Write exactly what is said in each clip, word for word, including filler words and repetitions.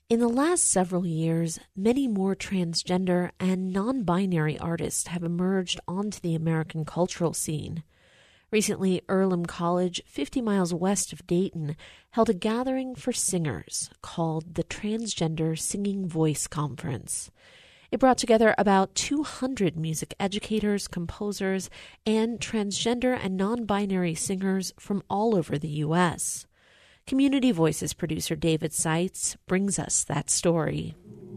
In the last several years, many more transgender and non-binary artists have emerged onto the American cultural scene. Recently, Earlham College, fifty miles west of Dayton, held a gathering for singers called the Transgender Singing Voice Conference. It brought together about two hundred music educators, composers, and transgender and non-binary singers from all over the U S Community Voices producer David Seitz brings us that story.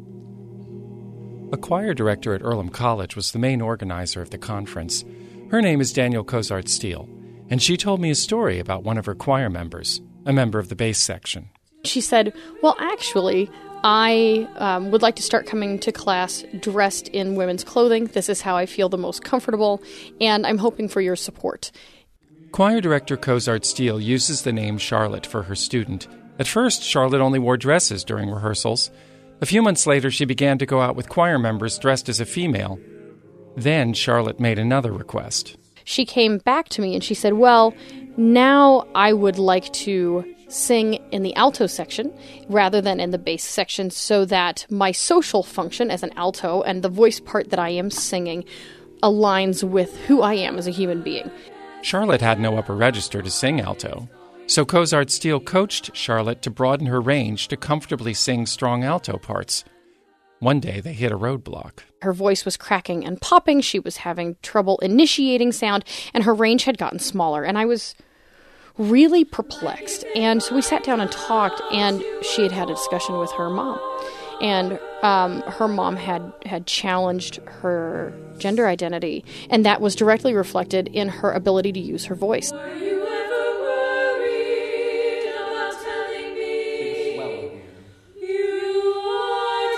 A choir director at Earlham College was the main organizer of the conference. Her name is Danielle Cozart-Steele, and she told me a story about one of her choir members, a member of the bass section. She said, well, actually, I um, would like to start coming to class dressed in women's clothing. This is how I feel the most comfortable, and I'm hoping for your support. Choir director Cozart-Steele uses the name Charlotte for her student. At first, Charlotte only wore dresses during rehearsals. A few months later, she began to go out with choir members dressed as a female. Then Charlotte made another request. She came back to me and she said, well, now I would like to sing in the alto section rather than in the bass section so that my social function as an alto and the voice part that I am singing aligns with who I am as a human being. Charlotte had no upper register to sing alto, so Cozart-Steele coached Charlotte to broaden her range to comfortably sing strong alto parts. One day, they hit a roadblock. Her voice was cracking and popping, she was having trouble initiating sound, and her range had gotten smaller, and I was really perplexed. And so we sat down and talked, and she had had a discussion with her mom. And um, her mom had, had challenged her gender identity, and that was directly reflected in her ability to use her voice. Are you ever worried about telling me you are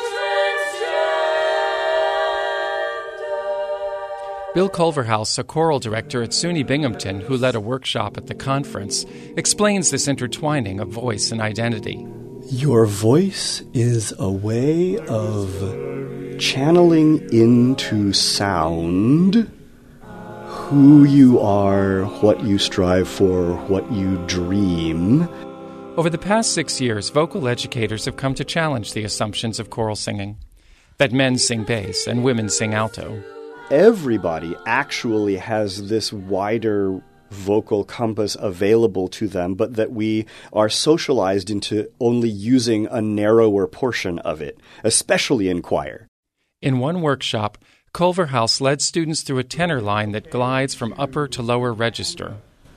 transgender? Bill Culverhouse, a choral director at SUNY Binghamton who led a workshop at the conference, explains this intertwining of voice and identity. Your voice is a way of channeling into sound who you are, what you strive for, what you dream. Over the past six years, vocal educators have come to challenge the assumptions of choral singing, that men sing bass and women sing alto. Everybody actually has this wider vocal compass available to them, but that we are socialized into only using a narrower portion of it, especially in choir. In one workshop, Culverhouse led students through a tenor line that glides from upper to lower register.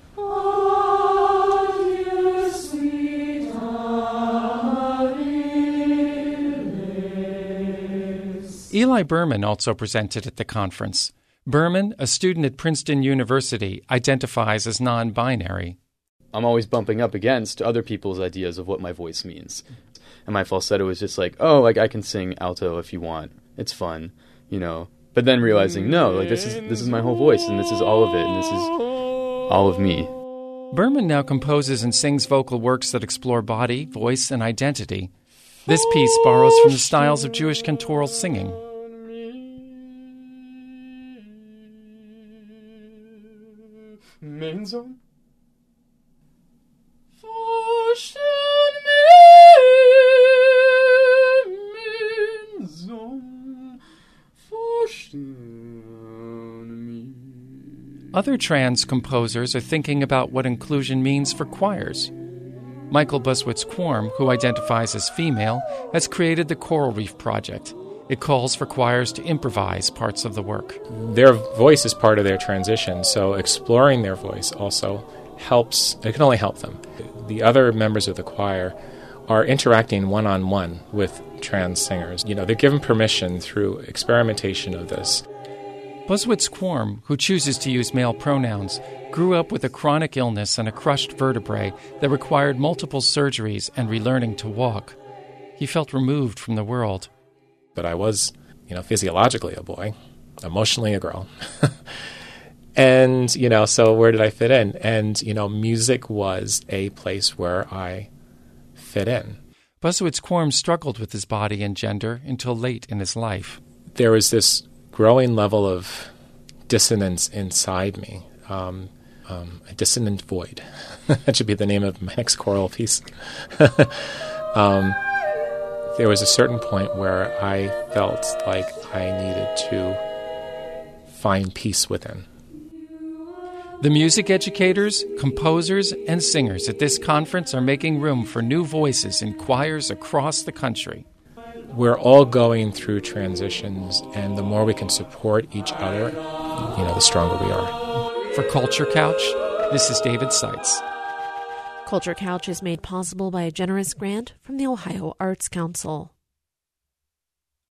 Eli Berman also presented at the conference. Berman, a student at Princeton University, identifies as non-binary. I'm always bumping up against other people's ideas of what my voice means. And my falsetto was just like, oh, like I can sing alto if you want. It's fun, you know. But then realizing, no, like this is this is my whole voice, and this is all of it, and this is all of me. Berman now composes and sings vocal works that explore body, voice, and identity. This piece borrows from the styles of Jewish cantoral singing. Main zone? Other trans composers are thinking about what inclusion means for choirs. Michael Buswitz-Quorum, who identifies as female, has created the Coral Reef Project. It calls for choirs to improvise parts of the work. Their voice is part of their transition, so exploring their voice also helps. It can only help them. The other members of the choir are interacting one-on-one with trans singers. You know, they're given permission through experimentation of this. Buswitz-Quorum, who chooses to use male pronouns, grew up with a chronic illness and a crushed vertebrae that required multiple surgeries and relearning to walk. He felt removed from the world. But I was, you know, physiologically a boy, emotionally a girl. And, you know, so where did I fit in? And, you know, music was a place where I fit in. Buswitz-Quorum struggled with his body and gender until late in his life. There was this growing level of dissonance inside me, um, um, a dissonant void. That should be the name of my next choral piece. um, there was a certain point where I felt like I needed to find peace within. The music educators, composers, and singers at this conference are making room for new voices in choirs across the country. We're all going through transitions, and the more we can support each other, you know, the stronger we are. For Culture Couch, this is David Seitz. Culture Couch is made possible by a generous grant from the Ohio Arts Council.